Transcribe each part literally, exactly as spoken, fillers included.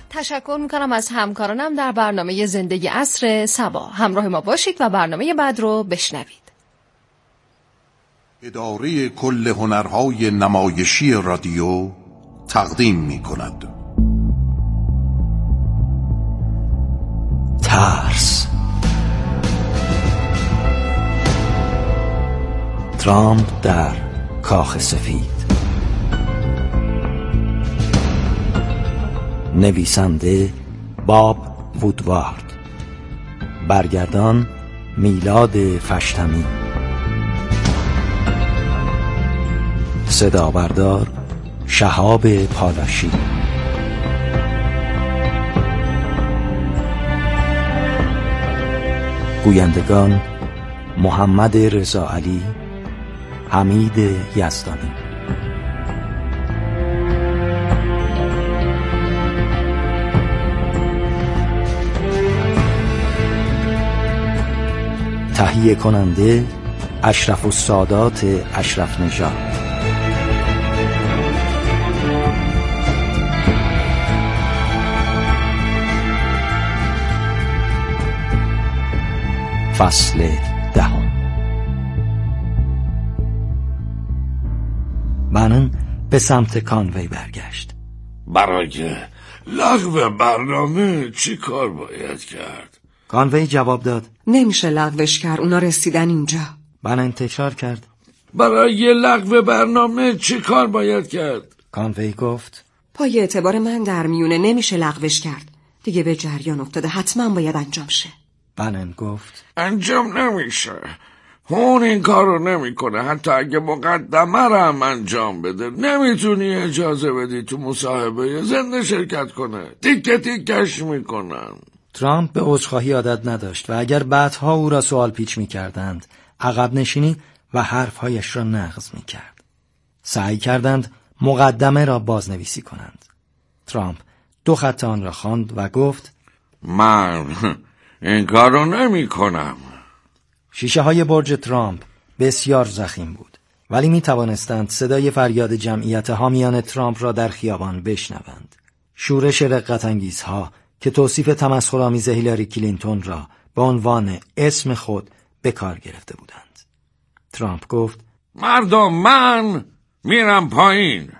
تشکر میکنم از همکارانم در برنامه زندگی عصر صبا. همراه ما باشید و برنامه بعد رو بشنوید. اداره کل هنرهای نمایشی رادیو تقدیم میکند ترس. ترامپ در کاخ سفید. نویسنده باب وودوارد. برگردان میلاد فشتمی. صدا بردار شهاب پالاشی. گویندگان محمد رضا علی، حمید یزدانی. تهیه کننده اشرف السادات اشرف نژاد. فصل دهم. بنن به سمت کانوی برگشت. برای لغو برنامه چی کار باید کرد؟ کانوی جواب داد نمیشه لغوش کرد، اونا رسیدن اینجا. بنن تکرار کرد برای لغو برنامه چی کار باید کرد؟ کانوی گفت پای اعتبار من در میونه، نمیشه لغوش کرد. دیگه به جریان افتاده، حتما باید انجام شه. بنن گفت انجام نمیشه. هون این کارو نمیکنه، حتی اگه مقدمه رو هم انجام بده. نمیتونی اجازه بدی تو مصاحبه زنده شرکت کنه. تیکه تیکش میکنن. ترامپ به عذرخواهی عادت نداشت و اگر بعدها او را سوال پیچ میکردند عقب نشینی و حرفهایش را نقض میکرد. سعی کردند مقدمه را بازنویسی کنند. ترامپ دو خط آن را خواند و گفت من این کارو نمی کنم. شیشه های برج ترامپ بسیار ضخیم بود، ولی می توانستند صدای فریاد جمعیت حامیان ترامپ را در خیابان بشنوند. شورش رقت‌انگیزها که توصیف تمسخرآمیز هیلاری کلینتون را به عنوان اسم خود به کار گرفته بودند. ترامپ گفت مردم، من میرم پایین.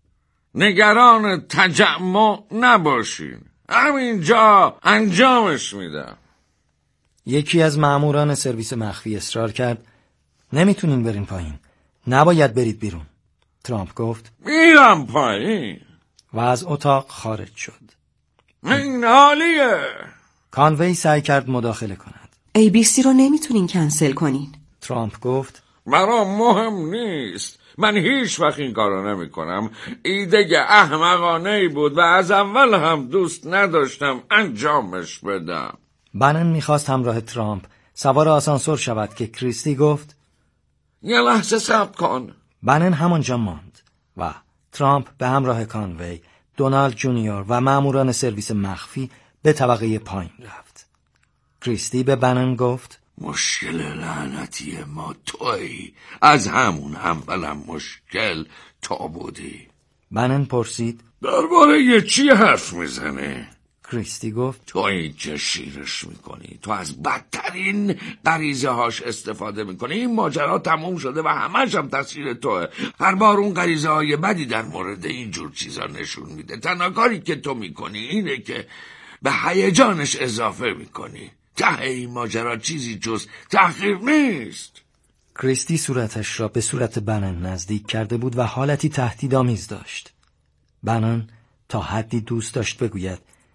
نگران تجمع نباشین. همینجا انجامش میدم. یکی از ماموران سرویس مخفی اصرار کرد نمیتونین برین پایین، نباید برید بیرون. ترامپ گفت میرم پایین و از اتاق خارج شد. این حالیه. کانوی سعی کرد مداخله کند. ای بی سی رو نمیتونین کنسل کنین. ترامپ گفت برام مهم نیست. من هیچ وقت این کارو نمی کنم. ایده احمقانه‌ای بود و از اول هم دوست نداشتم انجامش بدم. بنن میخواست همراه ترامپ سوار آسانسور شود که کریستی گفت یه لحظه صبر کن. بنن همانجا ماند و ترامپ به همراه کانوی، دونالد جونیور و ماموران سرویس مخفی به طبقه پایین رفت. کریستی به بنن گفت مشکل لعنتی ما تویی. از همون اولم مشکل تو بودی. بنن پرسید درباره یه چی حرف میزنه؟ کریستی گفت تو اینجا شیرش میکنی. تو از بدترین غریزه هاش استفاده میکنی. این ماجرا تموم شده و همش هم تقصیر توه. هر بار اون غریزه های بدی در مورد اینجور چیزا نشون میده. تنها کاری که تو میکنی اینه که به هیجانش اضافه میکنی. ته این ماجرا چیزی جز تحقیر نیست. کریستی صورتش را به صورت بنن نزدیک کرده بود و حالتی تهدیدآمیز داشت. بنن تا حدی دوست داشت بگوید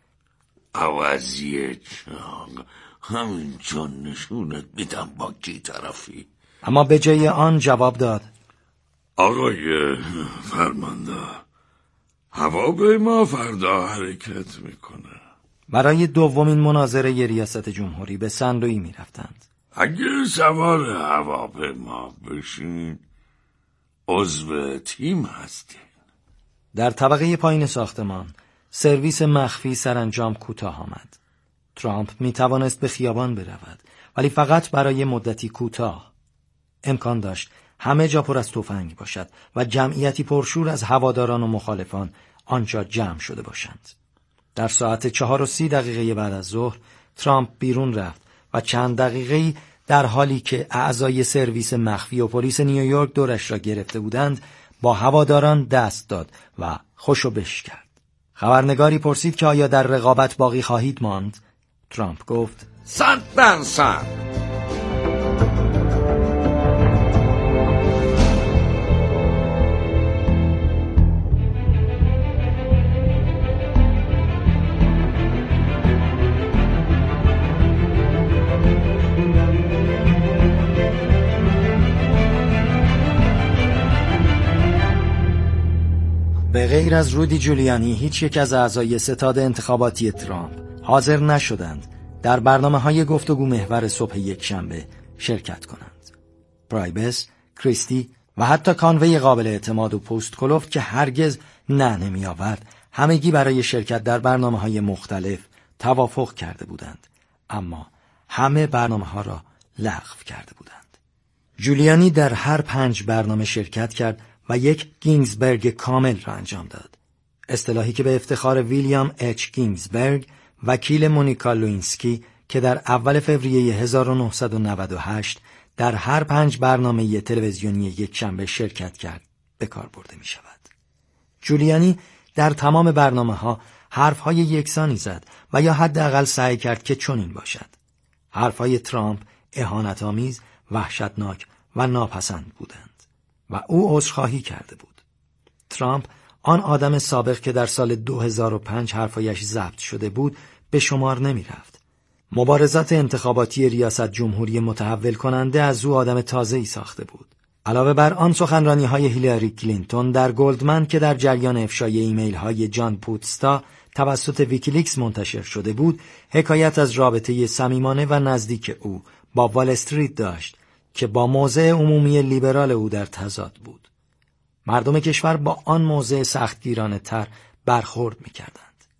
عوضیه چنگ، همین چون نشونت میدم با کی طرفی. اما به جای آن جواب داد آقای فرمانده، هواپیما فردا حرکت میکنه. برای دومین مناظره ریاست جمهوری به سن لویی می رفتند. اگه سوار هواپیما بشین عضو تیم هستین. در طبقه پایین ساختمان سرویس مخفی سرانجام کوتاه آمد. ترامپ می توانست به خیابان برود، ولی فقط برای مدتی کوتاه. امکان داشت همه جا پر از تفنگ باشد و جمعیتی پرشور از هواداران و مخالفان آنجا جمع شده باشند. در ساعت چهار و سی دقیقه بعد از ظهر ترامپ بیرون رفت و چند دقیقه‌ای در حالی که اعضای سرویس مخفی و پلیس نیویورک دورش را گرفته بودند با هواداران دست داد و خوشو بش کرد. خبرنگاری پرسید که آیا در رقابت باقی خواهید ماند؟ ترامپ گفت صد درصد. به غیر از رودی جولیانی هیچ یک از اعضای ستاد انتخاباتی ترامپ حاضر نشدند در برنامه‌های گفتگو محور صبح یکشنبه شرکت کنند. پرایبس، کریستی و حتی کانوی قابل اعتماد و پست کلوفت که هرگز نه نمی آورد همگی برای شرکت در برنامه‌های مختلف توافق کرده بودند، اما همه برنامه‌ها را لغو کرده بودند. جولیانی در هر پنج برنامه شرکت کرد و یک گینزبرگ کامل را انجام داد. اصطلاحی که به افتخار ویلیام اچ گینزبرگ، وکیل مونیکا لوینسکی که در اول فوریه هزار و نهصد و نود و هشت در هر پنج برنامه تلویزیونی یکشنبه شرکت کرد، به کار برده می شود. جولیانی در تمام برنامه‌ها حرف‌های یکسانی زد و یا حداقل سعی کرد که چنین باشد. حرف‌های ترامپ اهانت‌آمیز، وحشتناک و ناپسند بودند و او عذرخواهی کرده بود. ترامپ، آن آدم سابق که در سال دو هزار و پنج حرفایش ضبط شده بود، به شمار نمی رفت. مبارزات انتخاباتی ریاست جمهوری متحول کننده از او آدم تازه‌ای ساخته بود. علاوه بر آن سخنرانی های هیلاری کلینتون در گلدمن که در جریان افشای ایمیل های جان پوتستا توسط ویکیلیکس منتشر شده بود، حکایت از رابطه صمیمانه و نزدیک او با وال استریت داشت که با موضع عمومی لیبرال او در تضاد بود. مردم کشور با آن موضع سختگیرانه تر برخورد می کردند.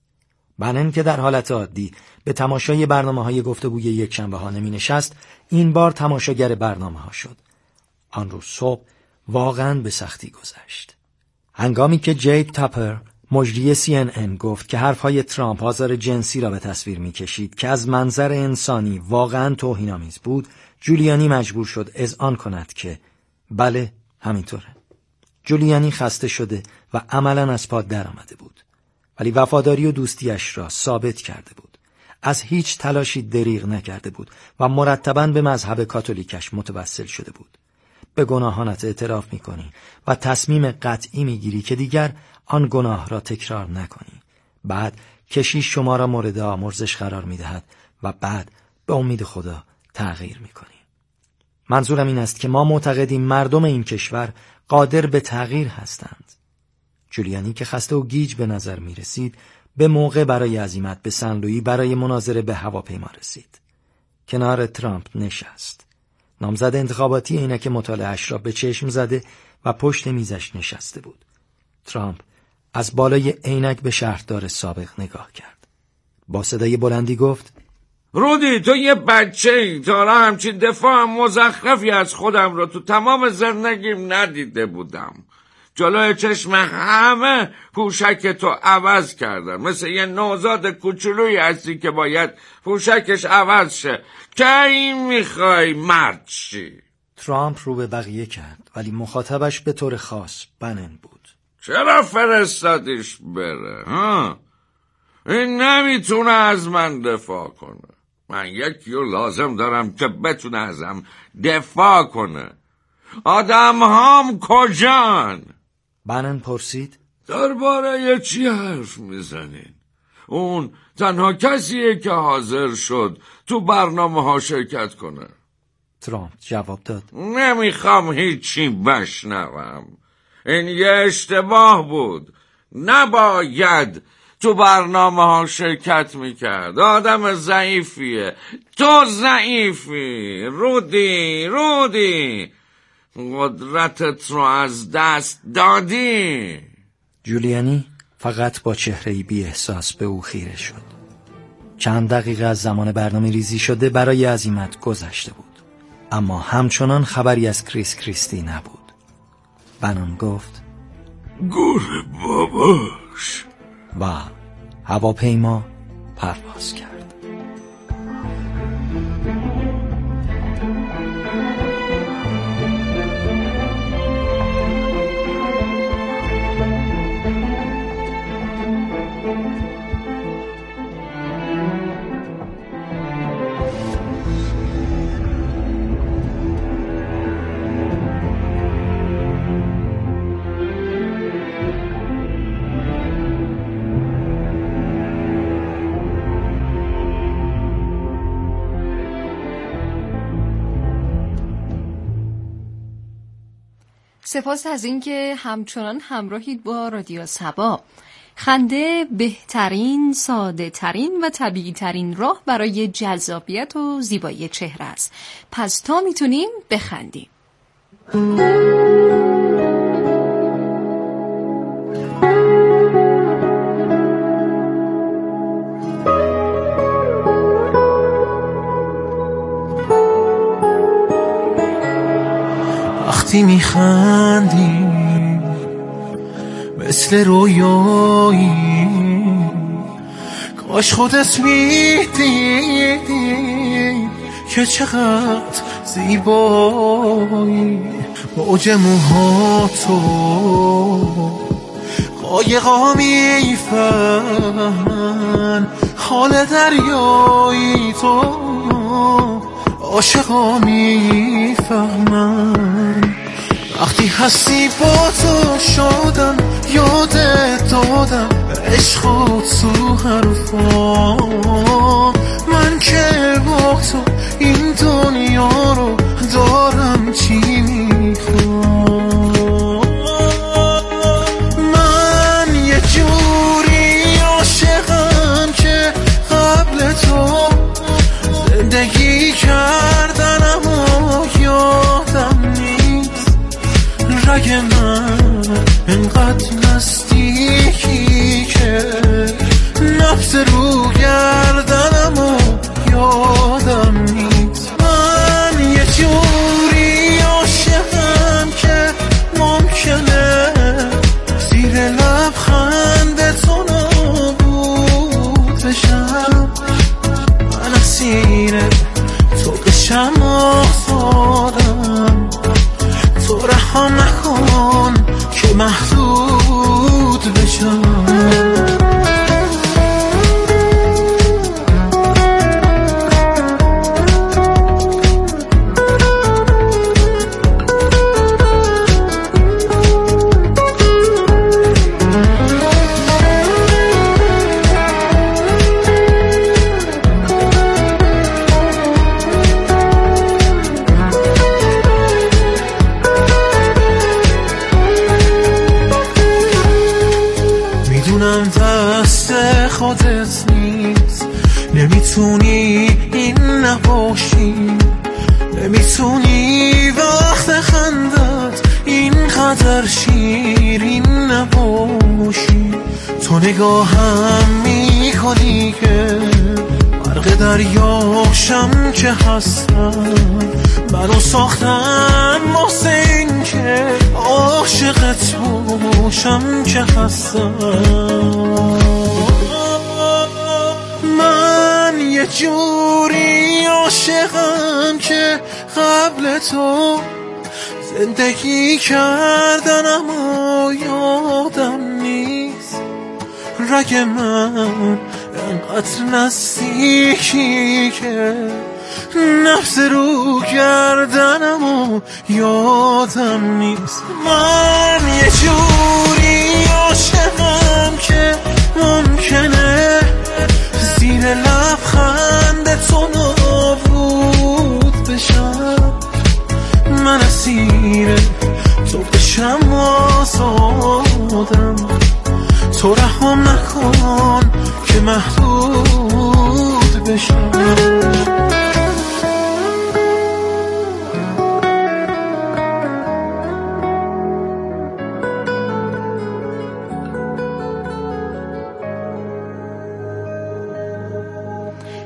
بنن که در حالت عادی به تماشای برنامه های گفتگوی یکشنبه ها نمی نشست، این بار تماشاگر برنامه ها شد. آن روز صبح واقعاً به سختی گذشت. هنگامی که جیک تاپر، مجری سی ان ان، گفت که حرفهای ترامپ آزار جنسی را به تصویر می کشید که از منظر انسانی واقعاً توهین‌آمیز بود، جولیانی مجبور شد اذعان کند که بله همینطوره. جولیانی خسته شده و عملاً از پا در آمده بود، ولی وفاداری و دوستیش را ثابت کرده بود. از هیچ تلاشی دریغ نکرده بود و مرتباً به مذهب کاتولیکش متوسل شده بود. به گناهانت اعتراف می‌کنی و تصمیم قطعی می‌گیری که دیگر آن گناه را تکرار نکنی. بعد کشیش شما را مورد آمرزش قرار می‌دهد و بعد به امید خدا تغییر می‌کنی. منظورم این است که ما معتقدیم مردم این کشور قادر به تغییر هستند. جولیانی که خسته و گیج به نظر می‌رسید، به موقع برای عزیمت به سن لویی برای مناظره به هواپیما رسید. کنار ترامپ نشست. نامزد انتخاباتی عینک مطالعه‌اش را به چشم زده و پشت میزش نشسته بود. ترامپ از بالای عینک به شهردار سابق نگاه کرد. با صدای بلندی گفت: رودی، تو یه بچه‌ای. تا حالا همچین دفاع مزخرفی از خودم رو تو تمام زندگیم ندیده بودم. جلوی چشم همه پوشک تو عوض کردم، مثل یه نوزاد کوچولویی هستی که باید پوشکش عوض شه. که این میخوای مرد شی؟ ترامپ رو به بقیه کرد، ولی مخاطبش به طور خاص بنن بود. چرا فرستادیش بره؟ ها؟ این نمیتونه از من دفاع کنه. من یکی رو لازم دارم که بتونه ازم دفاع کنه. آدم هام کجان؟ بنن پرسید: درباره چی حرف میزنین؟ اون تنها کسیه که حاضر شد تو برنامه ها شرکت کنه. ترامپ جواب داد: نمیخوام هیچی بشنوم. این یه اشتباه بود. نباید تو برنامه ها شرکت میکرد. آدم ضعیفیه. تو ضعیفی رودی. رودی قدرتت رو از دست دادی. جولیانی فقط با چهره‌ای بی احساس به او خیره شد. چند دقیقه از زمان برنامه ریزی شده برای عزیمت گذشته بود، اما همچنان خبری از کریس کریستی نبود. بنان گفت: گور باباش. و هواپیما پرواز کرد. سپاس از اینکه همچنان همراهید با رادیو صبا. خنده بهترین، ساده ترین و طبیعی ترین راه برای جذابیت و زیبایی چهره است. پس تا میتونیم بخندیم. وقتی میخندی مثل رویایی، کاش خودت میدیدی که چقدر زیبایی. موج موهاتو قایقا میفهمن، حال دریایی تو عاشقا میفهمن. وقتی هستی با تو شدم، یادت دادم عشق و تو حرفا. من که با تو این دنیا رو دارم چی میخوام. من یه جوری عاشقم که قبل تو زندگی کردنم و یادم نیست. رگ من انقدر نزدیکی که نفس رو گردنم و یادم نیست. من یه جوری عاشقم که ممکنه زیر لبخند تو نابود بشم. من اسیر تو بشم آزادم، تو رها نکن که محدود بشم. خودت نیست، نمیتونی این نباشی، نمیتونی وقت خندت اینقدر شیرین نباشی. تو نگاهم میکنی که غرق دریاشم که هستم. منو ساختن واسه این که عاشقت باشم که هستم. من یه جوری عاشقم که قبل تو زندگی کردنم و یادم نیست. رگ من انقدر نزدیکی که نفس رو گردنم و یادم نیست. من یه جوری عاشقم که ممکنه زیر لبخند تو نابود بشم. من اسیر تو بشم آزادم، تو رحم نکن که محدود بشم.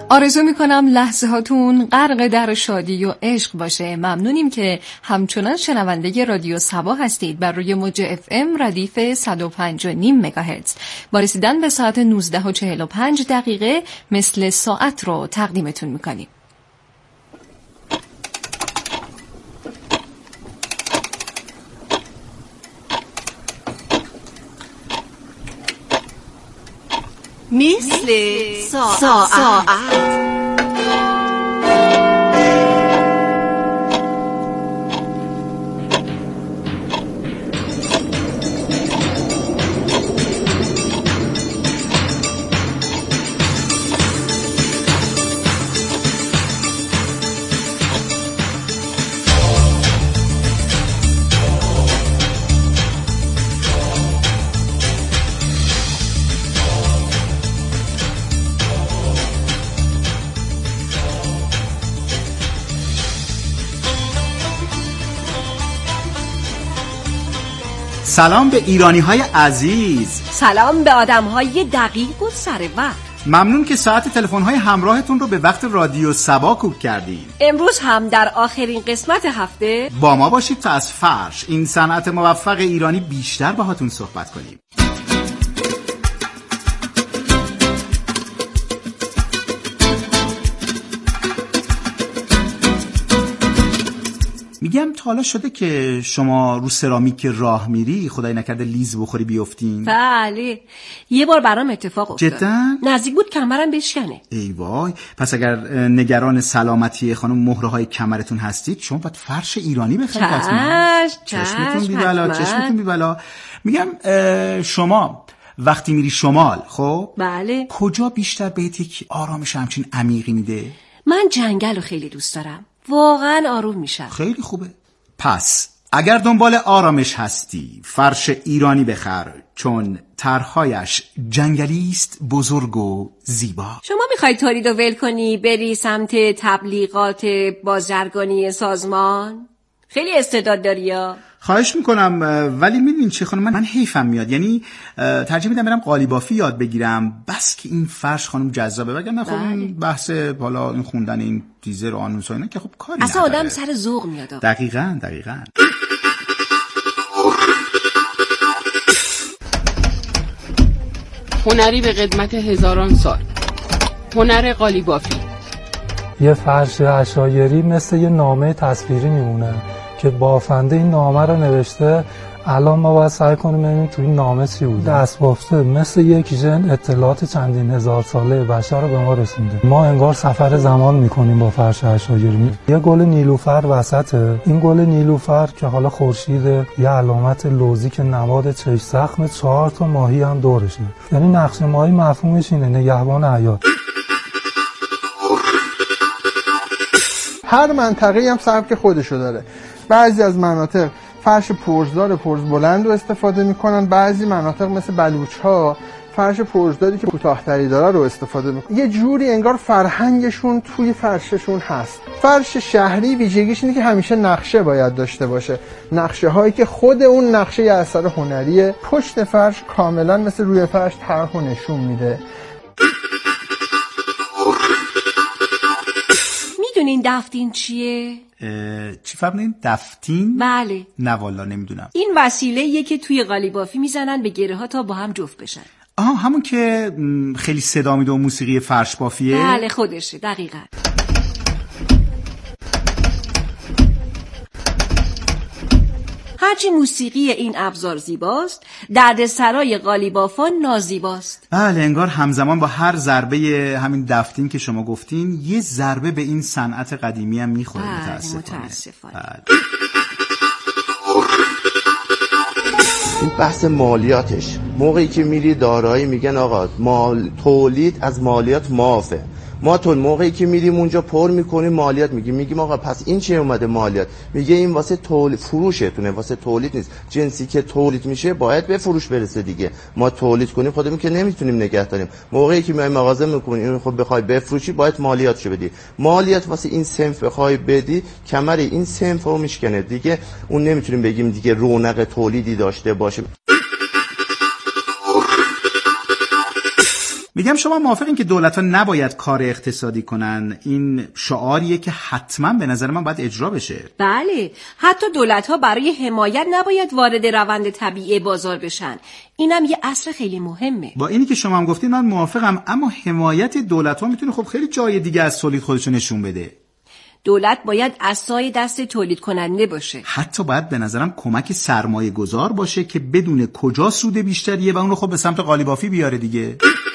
آرزو میکنم لحظه هاتون غرق در شادی و عشق باشه. ممنونیم که همچنان شنونده رادیو صبا هستید بر روی موج اف ام ردیف صد و پنج و نیم مگاهرتز. با رسیدن به ساعت نوزده و چهل و پنج دقیقه مثل ساعت رو تقدیمتون میکنیم. مثل ساعت, ساعت. سلام به ایرانی های عزیز. سلام به آدم های دقیق و سر وقت. ممنون که ساعت تلفن های همراهتون رو به وقت رادیو صبا کوک کردین. امروز هم در آخرین قسمت هفته با ما باشید تا از فرش، این صنعت موفق ایرانی، بیشتر باهاتون صحبت کنیم. میگم تا حالا شده که شما رو سرامیک راه میری خدای نکرده لیز بخوری بیفتین؟ بله، یه بار برام اتفاق افتاد. جدا؟ نزدیک بود کمرم بشکنه. ای وای، پس اگر نگران سلامتی خانم مهره های کمرتون هستید شما باید فرش ایرانی بخرید. چشم چشمتون بی بلا، چشمتون بی بلا. میگم شما وقتی میری شمال، خب بله، کجا بیشتر بهت یک آرامش همچین عمیقی میده؟ من جنگل رو خیلی دوست دارم، واقعا آروم میشم. خیلی خوبه. پس اگر دنبال آرامش هستی فرش ایرانی بخر، چون طرحهایش جنگلی است، بزرگ و زیبا. شما میخوای تولید و ول کنی بری سمت تبلیغات بازرگانی سازمان؟ خیلی استعداد داری یا؟ خواهش میکنم، ولی میدونین چه خانم، من, من حیفم میاد، یعنی ترجیح میدم برم قالیبافی یاد بگیرم، بس که این فرش خانم جذابه، وگرنه خب این بحث حالا این خوندن این تیزر و آنونس و اینا که خب کاری اصلا نداره. آدم سر ذوق میاد. دقیقاً دقیقاً. هنری به قدمت هزاران سال، هنر قالیبافی. یه فرش عشایری مثل یه نامه تصویری میمونه که بافنده این نامه رو نوشته. الان ما باید سعی کنیم ببینیم توی این نامه چی بود. دست‌بافته مثل یک ژن اطلاعات چندین هزار ساله بشر رو به ما رسونده. ما انگار سفر زمان میکنیم با فرش عشایری. یه گل نیلوفر وسطه. این گل نیلوفر که حالا خورشید، یه علامت لوزی که نماد چشم زخم، چهار تا ماهی هم دورشه. یعنی نقش ماهی مفهومش اینه نگهبان حیات. هر منطقه‌ای هم سبک خودشو داره. بعضی از مناطق فرش پرزدار پرز بلند رو استفاده میکنن، بعضی مناطق مثل بلوچ‌ها فرش پرزداری که کوتاه‌تری داره رو استفاده میکنن. یه جوری انگار فرهنگشون توی فرششون هست. فرش شهری ویژگیش اینه که همیشه نقشه باید داشته باشه، نقشه هایی که خود اون نقشه یه اثر هنریه. پشت فرش کاملا مثل روی فرش طرح و نشون میده. میدونین دفتین چیه؟ چی فرمودین؟ دفتین؟ بله. نه والا نمیدونم. این وسیله‌ایه که توی قالیبافی میزنن به گره ها تا با هم جفت بشن. آها، همون که خیلی صدا میده و موسیقی فرش بافیه؟ بله خودشه، دقیقاً. هرچی موسیقی این ابزار زیباست، دردسرای قالیبافان نازیباست. بله، انگار همزمان با هر ضربه همین دفتین که شما گفتین یه ضربه به این صنعت قدیمی هم میخوره. بله، متاسفانه. متاسفانه. بله. این بحث مالیاتش، موقعی که میری دارایی میگن آقا مال تولید از مالیات معافه. ما تو موقعی که میریم اونجا پر میکنیم مالیات میگیم میگیم آقا پس این چه اومده مالیات؟ میگه این واسه تولید فروشتونه، واسه تولید نیست. جنسی که تولید میشه باید به فروش برسه دیگه. ما تولید کنیم خودمون که نمیتونیم نگه داریم. موقعی که میایم مغازه میکنیم این خب بخوای بفروشی باید مالیاتشو بدی. مالیات واسه این صنف بخوای بدی کمر این صنف رو میشکنه دیگه. اون نمیتونیم بگیم دیگه رونق تولیدی داشته باشه. میگم شما موافقین که دولت‌ها نباید کار اقتصادی کنن؟ این شعاریه که حتما به نظر من باید اجرا بشه. بله، حتی دولت‌ها برای حمایت نباید وارد روند طبیعی بازار بشن. اینم یه اصل خیلی مهمه. با اینی که شما هم گفتین من موافقم، اما حمایت دولت‌ها میتونه خب خیلی جای دیگه از تولید خودشو نشون بده. دولت باید عصای دست تولید کننده باشه. حتی باید به نظرم کمک سرمایه گذار باشه که بدون کجا سود بیشتریه و اون رو خب به سمت قالیبافی بیاره دیگه.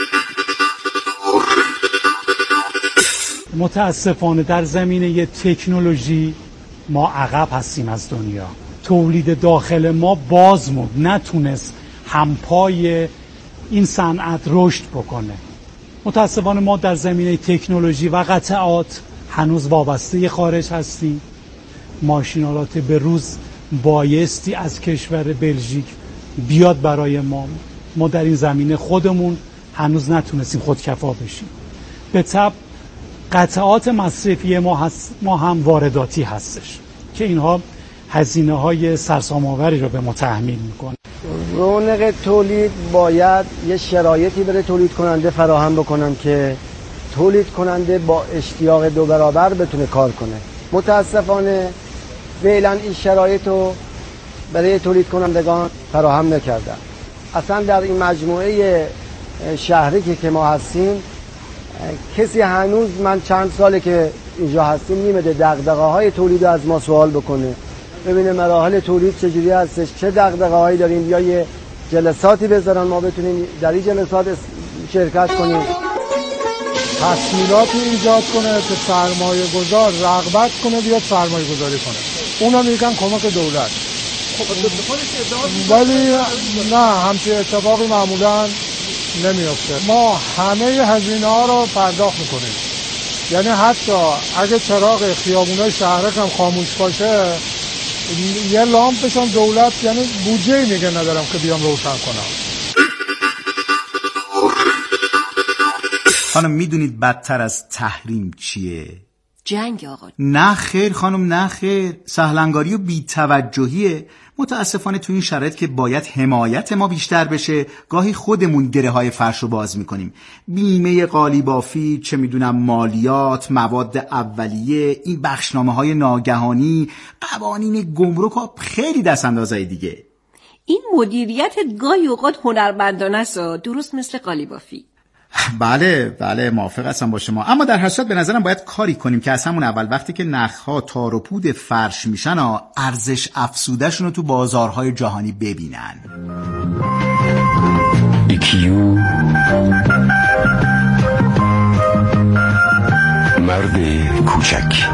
متاسفانه در زمینه تکنولوژی ما عقب هستیم از دنیا. تولید داخل ما باز موند، نتونست همپای این صنعت رشد بکنه. متاسفانه ما در زمینه تکنولوژی و قطعات هنوز وابسته خارج هستیم. ماشینالات به روز بایستی از کشور بلژیک بیاد برای ما. ما در این زمینه خودمون هنوز نتونستیم خودکفا بشیم. به طب قطعات مصرفی ما, هست، ما هم وارداتی هستش که اینها هزینه های سرسام‌آوری رو به ما تحمیل میکنه. رونق تولید باید یه شرایطی برای تولید کننده فراهم بکنن که تولید کننده با اشتیاق دو برابر بتونه کار کنه. متاسفانه فعلا این شرایط رو برای تولید کنندگان فراهم نکردن. اصلا در این مجموعه شهری که ما هستیم کسی هنوز، من چند ساله که اینجا هستیم، نیمده دغدغه‌های تولید رو از ما سوال بکنه، ببینه مراحل تولید چجوری هستش، چه دغدغه‌هایی داریم، یا یه جلساتی بذارن ما بتونیم در این جلسات شرکت کنیم. تسهیلاتی ایجاد کنه که سرمایه گذار رغبت کنه بیاد سرمایه گذاری کنه. اونا میگن کمک دولت. ولی نه، همچین اتفاقی معمولا نمیفته. ما همه هزینه ها رو پرداخت میکنیم. یعنی حتی اگه چراغ خیابونای شهرک هم خاموش باشه، یه لامپش هم دولت، یعنی بودجه میگه ندارم که بیام روشن کنم. خانم میدونید بدتر از تحریم چیه؟ جنگ آقا. نه خیر خانم، نه خیر، سهلنگاری و بی‌توجهیه. متاسفانه تو این شرایط که باید حمایت ما بیشتر بشه، گاهی خودمون گره های فرش رو باز میکنیم. بیمه قالیبافی، چه میدونم مالیات، مواد اولیه، این بخشنامه های ناگهانی، قوانین گمرک و خیلی دست اندازهای دیگه. این مدیریت گاهی اوقات هنرمندانه است، درست مثل قالیبافی. بله بله موافق هستم با شما، اما در هر صورت به نظرم باید کاری کنیم که از همون اول وقتی که نرخ‌ها تار و پود فرش میشن ارزش افزوده‌شون رو تو بازارهای جهانی ببینن. ایکیو مرد کوچک.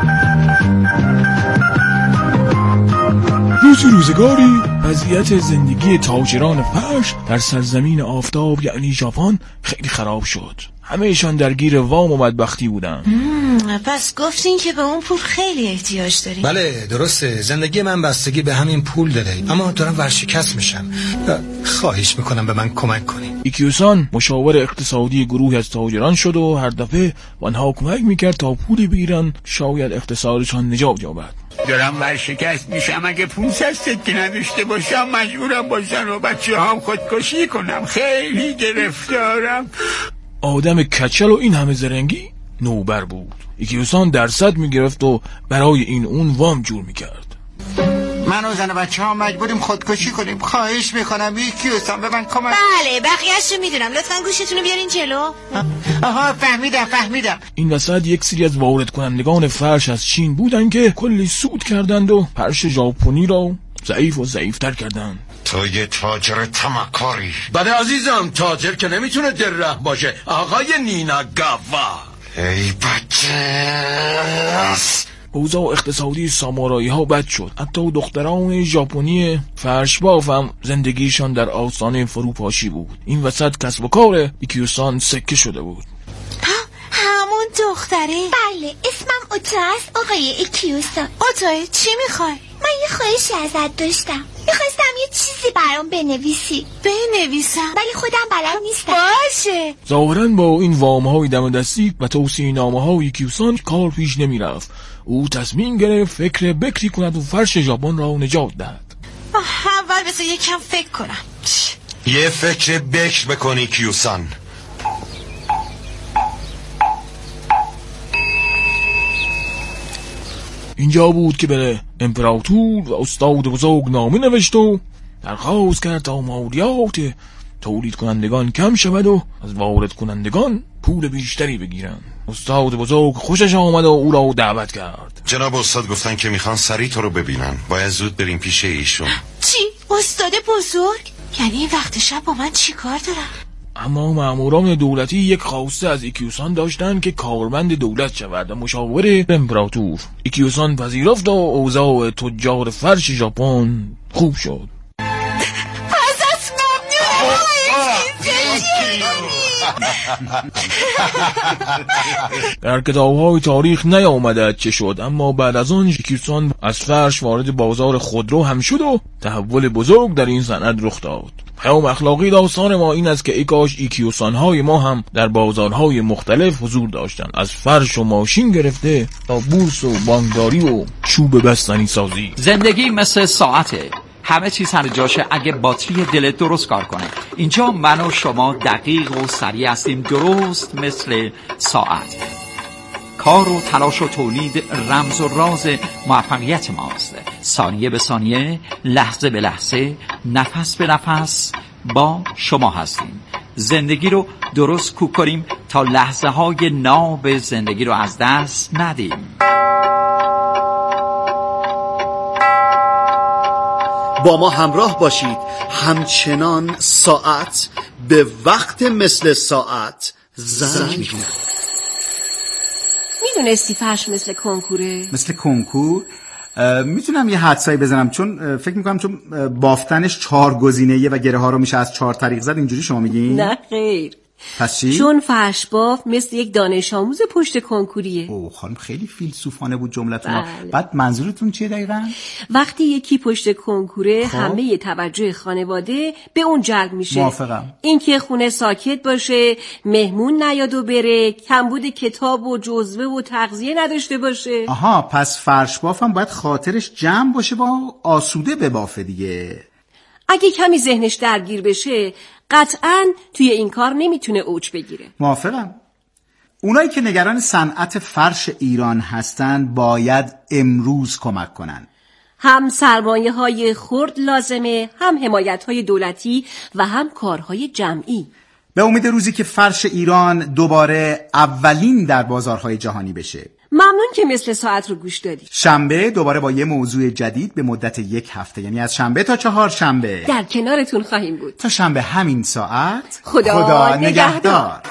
روزی روزگاری وضعیت زندگی تاجران فرش در سرزمین آفتاب یعنی ژاپن خیلی خراب شد. همه‌شان درگیر وام و بدبختی بودن. پس گفتین که به اون پول خیلی احتیاج داری؟ بله درسته، زندگی من بستگی به همین پول داره، اما دارم ورشکست میشم. خواهش میکنم به من کمک کنین. ایکیوسان مشاور اقتصادی گروه از تاجران شد و هر دفعه به آنها کمک میکرد تا پولی بگیرن شاید اقتصادشان نجات یابد. دارم ورشکست میشم، اگه پونصد سکه نداشته باشم مجبورم با زن و بچه هم خودکشی کنم. خیلی گرفتارم. آدم کچل و این همه زرنگی نوبر بود. ایکیوسان درصد میگرفت و برای این اون وام جور میکرد. من و زن و بچه ها مجبوریم خودکشی کنیم. خواهش میکنم ایکیوسان به من کمک. بله بقیه‌اش رو میدونم، لطفاً گوشتون رو بیارین جلو. آها فهمیدم فهمیدم. این وسط یک سری از وارد کنندگان فرش از چین بودن که کلی سود کردند و فرش ژاپنی را ضعیف و ضعیفتر کردند. تو یه تاجر تمکاری. بله عزیزم، تاجر که نمیتونه درره باشه. آقای نیناگاوا. ای بچه. اوضاع اقتصادی سامورایی ها بد شد. حتی دختران ژاپنی فرش باف هم زندگیشان در آستانه فروپاشی بود. این وسط کسب و کار ایکیوسان سکه شده بود. همون دختره؟ بله اسمم اوتاست آقای ایکیوسان. اوتای چی میخوای؟ من یه خواهشی ازت داشتم. میخواستم یه چیزی برام بنویسی. بنویسم؟ ولی خودم بلد نیستم. باشه. ظاهراً با این وام‌های دم دستی و توصیه‌نامه‌های ایکیوسان کار پیش نمی‌رفت. او تصمیم گرفت فکر بکری کند و فرش ژاپن را نجات دهد. اول بذار یکم فکر کنم. یه فکر بکر بکنی ایکیوسان. اینجا بود که به امپراتور و استاد بزرگ نامه نوشت و درخواست کرد تا مالیات تولید کنندگان کم شود و از وارد کنندگان پول بیشتری بگیرن. استاد بزرگ خوشش آمد و او را دعوت کرد. جناب استاد گفتن که میخوان سریع تو رو ببینن، باید زود بریم پیش ایشون. چی؟ استاد بزرگ؟ یعنی این وقت شب با من چی کار دارم؟ اما ماموران دولتی یک خواسته از ایکیوسان داشتند که کارمند دولت شود و مشاور امپراتور. ایکیوسان پذیرفت و اوضاع تجار فرش ژاپن خوب شد. ازت در کتاب‌های تاریخ نیامده چه شد، اما بعد از آن ایکیوسان از فرش وارد بازار خودرو هم شد و تحول بزرگ در این صنعت رخ داد. پیام اخلاقی داستان ما این است که ای کاش ایکیوسان‌های ما هم در بازارهای مختلف حضور داشتند، از فرش و ماشین گرفته تا بورس و بانکداری و چوب بستنی سازی. زندگی مثل ساعته، همه چیز سر جاشه اگه باتری دلت درست کار کنه. اینجا من و شما دقیق و سریع هستیم، درست مثل ساعت. کار و تلاش و تولید رمز و راز موفقیت ماست. ثانیه به ثانیه، لحظه به لحظه، نفس به نفس با شما هستیم. زندگی رو درست کوک کنیم تا لحظه های ناب زندگی رو از دست ندیم. با ما همراه باشید، همچنان ساعت به وقت مثل ساعت زنگ می‌زند. میدونستی فرش مثل کنکوره؟ مثل کنکور؟ میتونم یه حدسایی بزنم، چون فکر میکنم چون بافتنش چهار گزینه‌ایه و گره ها رو میشه از چهار طریق زد. اینجوری شما میگین؟ نه خیر. پس چی؟ چون فرش باف مثل یک دانش آموز پشت کنکوریه. اوه خانم خیلی فیلسوفانه بود جملتون. بله. بعد منظورتون چیه دقیقاً؟ وقتی یکی پشت کنکوره خب. همه توجه خانواده به اون جلب میشه. موافقم. اینکه خونه ساکت باشه، مهمون نیاد و بره، کمبود کتاب و جزوه و تغذیه نداشته باشه. آها، پس فرش باف هم باید خاطرش جمع باشه و آسوده ببافه دیگه. اگه کمی ذهنش درگیر بشه قطعاً توی این کار نمیتونه اوج بگیره. موافقم. اونایی که نگران صنعت فرش ایران هستن باید امروز کمک کنن. هم سرمایه های خرد لازمه، هم حمایت های دولتی و هم کارهای جمعی. به امید روزی که فرش ایران دوباره اولین در بازارهای جهانی بشه. ممنون که مثل ساعت رو گوش دادی. شنبه دوباره با یه موضوع جدید به مدت یک هفته، یعنی از شنبه تا چهار شنبه در کنارتون خواهیم بود. تا شنبه همین ساعت. خدا, خدا نگهدار, نگهدار.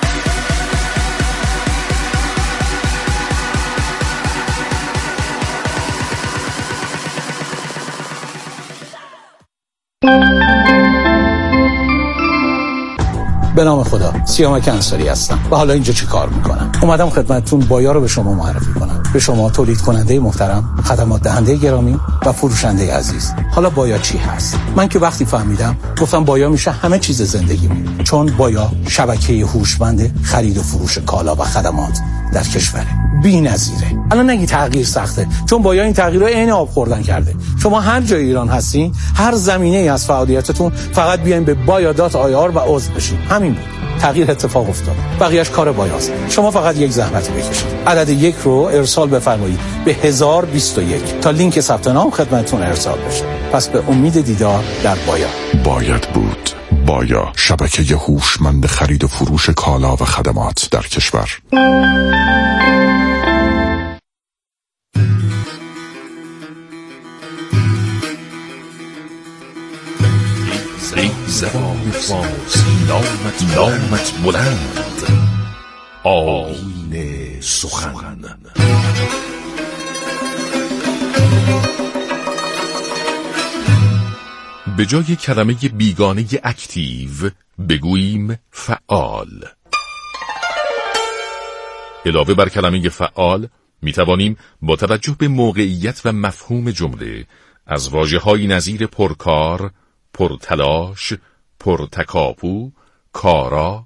به نام خدا، سیامک انصاری هستم و حالا اینجا چه کار میکنم؟ اومدم خدمتتون بایا رو به شما معرفی کنم. به شما تولید کننده محترم، خدمات دهنده گرامی و فروشنده عزیز. حالا بایا چی هست؟ من که وقتی فهمیدم گفتم بایا میشه همه چیز زندگیمون، چون بایا شبکه هوشمند خرید و فروش کالا و خدمات در کشور بی‌نظیره. الان نگی تغییر سخته، چون بایا این تغییر رو عین آب خوردن کرده. شما هر جای ایران هستین، هر زمینه‌ای از فعالیتتون، فقط بیاین به بایا دات آی آر و عضو بشین. همین بود. تغییر اتفاق افتاد. بقیه‌اش کار بایاست. شما فقط یک زحمت بکشید. عدد یک رو ارسال بفرمایید به هزار و بیست و یک تا لینک ثبت نام خدمتتون ارسال بشه. پس به امید دیدار در بایا. باید بود. بایا، شبکه هوشمند خرید و فروش کالا و خدمات در کشور. ای زبان فارسی نامت نامت بلند، آیین سخن. به جای کلمه بیگانه اکتیو بگوییم فعال. علاوه بر کلمه فعال می توانیم با توجه به موقعیت و مفهوم جمله از واژه‌های نظیر پرکار، پرتلاش، پرتکاپو، کارا،